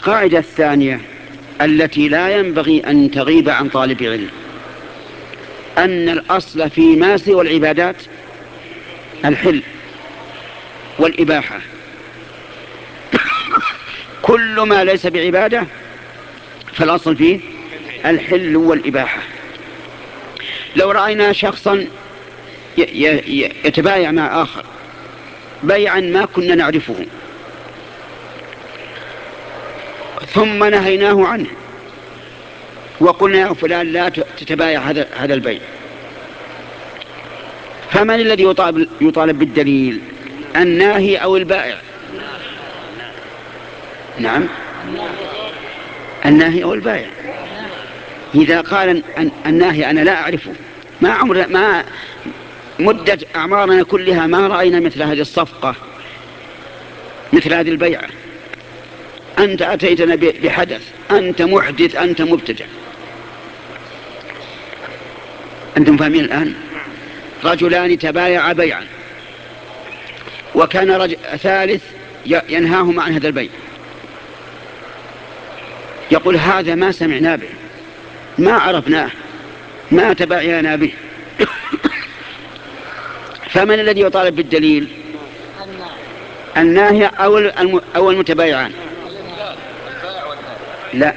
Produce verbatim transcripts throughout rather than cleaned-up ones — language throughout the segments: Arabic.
القاعدة الثانية التي لا ينبغي أن تغيب عن طالب علم أن الأصل فيما سوى العبادات الحل والإباحة. كل ما ليس بعبادة فالأصل فيه الحل والإباحة. لو رأينا شخصا يتبايع مع آخر بيعا ما كنا نعرفه ثم نهيناه عنه وقلنا يا فلان لا تتبايع هذا هذا البيع، فمن الذي يطالب, يطالب بالدليل؟ الناهي أو البائع؟ نعم، الناهي أو البائع. إذا قال الناهي أنا لا أعرفه، ما عمر ما مدة أعمارنا كلها ما رأينا مثل هذه الصفقة، مثل هذه البيعة، أنت أتيتنا بحدث، أنت محدث، أنت مبتدع. أنتم فاهمين الآن؟ رجلان تبايعا بيعا وكان رجل ثالث ينهاهما عن هذا البيع، يقول هذا ما سمعنا به، ما عرفناه، ما تبايعنا به. فمن الذي يطالب بالدليل؟ الناهي أو المتبايعان؟ لا،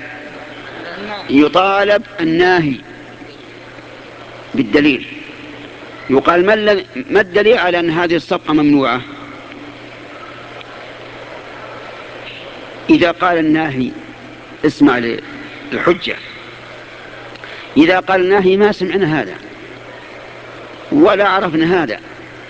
يطالب الناهي بالدليل. يقال ما الدليل على أن هذه الصفقة ممنوعة؟ إذا قال الناهي، اسمع الحجة، إذا قال الناهي ما سمعنا هذا ولا عرفنا هذا،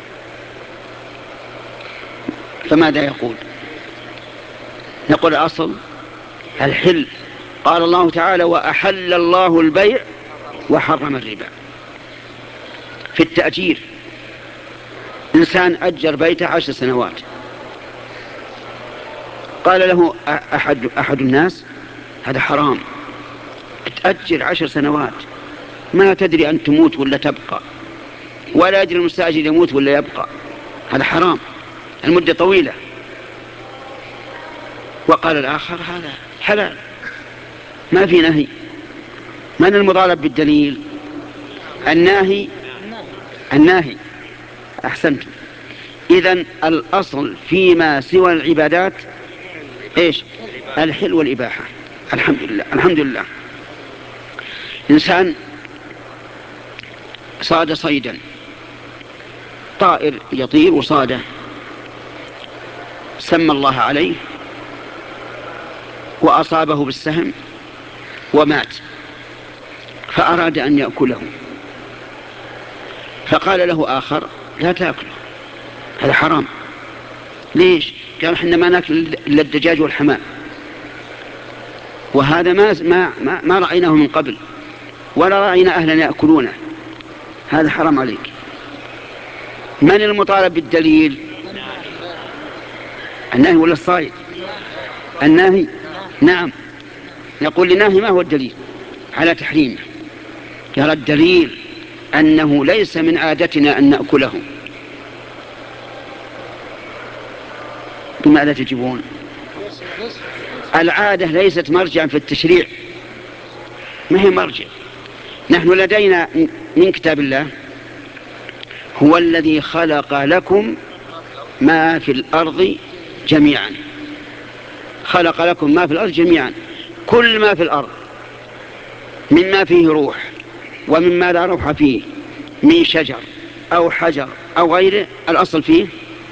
فماذا يقول؟ نقول أصل الحل، قال الله تعالى وأحل الله البيع وحرم الربا. في التأجير، إنسان أجر بيته عشر سنوات، قال له أحد, أحد الناس هذا حرام، تأجر عشر سنوات ما تدري أن تموت ولا تبقى، ولا يدري المستأجر يموت ولا يبقى، هذا حرام، المدة طويلة. وقال الآخر هذا حلال، ما في نهي. من المطالب بالدليل؟ الناهي. الناهي، أحسنت. إذن الأصل فيما سوى العبادات إيش؟ الحل والإباحة. الحمد لله، الحمد لله. إنسان صاد صيدا، طائر يطير وصاده، سمى الله عليه وأصابه بالسهم ومات، فأراد أن يأكله، فقال له آخر لا تأكله، هذا حرام. ليش؟ قال حنا ما نأكل إلا الدجاج والحمام، وهذا ما, ما, ما, ما رأيناه من قبل ولا رأينا أهلا يأكلونه، هذا حرام عليك. من المطالب بالدليل؟ الناهي ولا الصائد؟ الناهي. نعم، نقول للناهي ما هو الدليل على تحريمه؟ قال الدليل أنه ليس من عادتنا أن نأكله. لماذا تجيبون؟ العادة ليست مرجعا في التشريع، ما هي مرجع. نحن لدينا من كتاب الله هو الذي خلق لكم ما في الأرض جميعا، خلق لكم ما في الأرض جميعا، كل ما في الأرض مما فيه روح ومما لا روح فيه، من شجر أو حجر أو غيره، الأصل فيه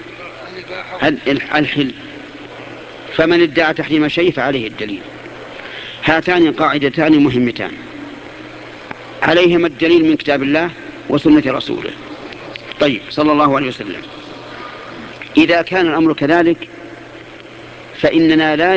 الحل. فمن ادعى تحريم شيء فعليه الدليل. هاتان قاعدتان مهمتان عليهما الدليل من كتاب الله وسنة رسوله طيب صلى الله عليه وسلم. إذا كان الأمر كذلك فإننا لا